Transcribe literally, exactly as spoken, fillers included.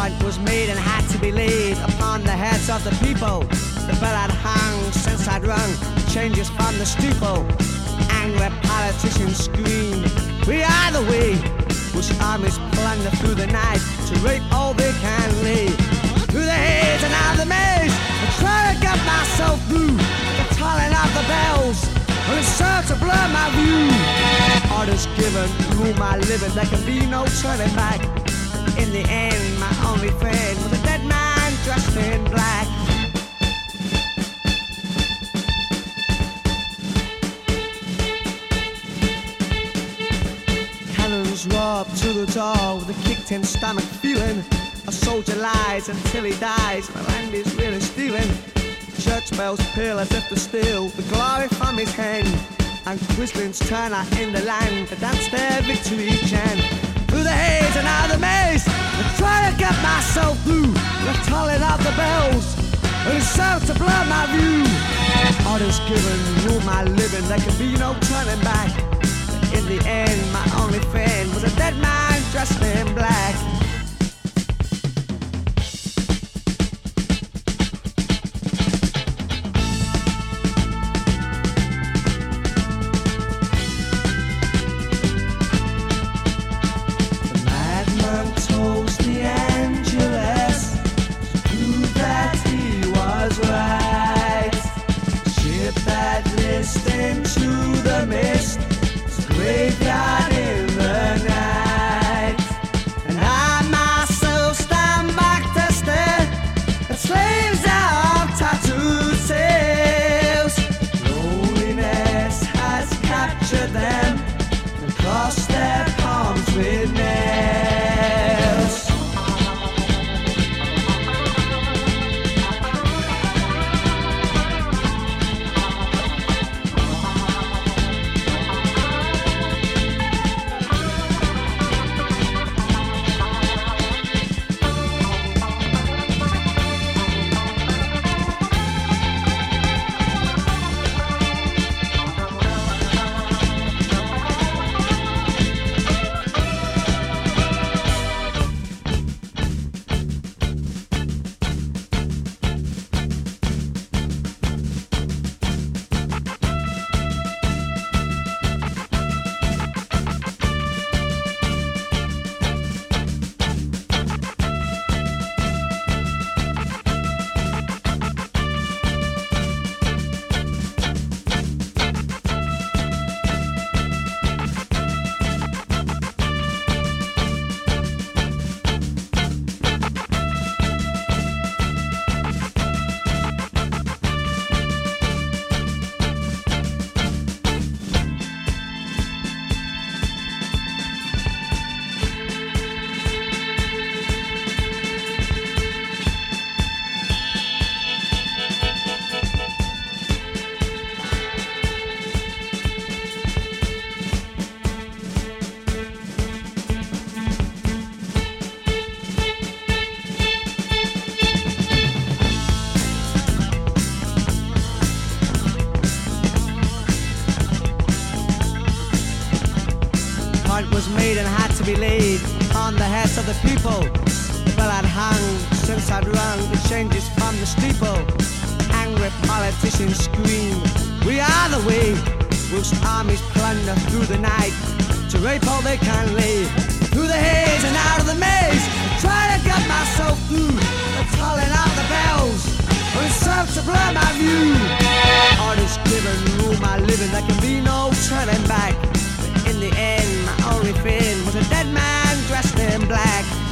Fight was made and had to be laid upon the heads of the people. The bell had hung since I'd rung changes from the steeple. Angry politicians scream, we are the way. Bush armies plunder through the night to rape all they can lay. Through the haze and out of the maze, I try to get myself through the tolling of the bells, and it serves to blur my view. Orders given, rule my living, there can be no turning back. In the end, my only friend was a dead man dressed in black. Cannons roar up to the door with a kicked in stomach feeling. A soldier lies until he dies, my land is really stealing. Church bells peal as if to steal the glory from his hand, and Quislings turn out in the land to dance their victory chant. Through the haze and out of the maze, I try to get myself through the tolling of the bells, and it serves to blur my view. Orders given, rule my living, there can be no turning back. In the end, my only friend was a dead man dressed in black. Into the mist, graveyard in the night, and I myself stand back to stare at slaves of tattooed sails. Loneliness has captured them and crossed their palms with nails. Was made and had to be laid on the heads of the people. The bell had hung since I'd rung the changes from the steeple. Angry politicians scream, we are the way. Bush armies plunder through the night to rape all they can lay. Through the haze and out of the maze, I try to get myself through the tolling of the bells, and it serves to blur my view. Orders given, rule my living, there can be no turning back. In the end, my only friend was a dead man dressed in black.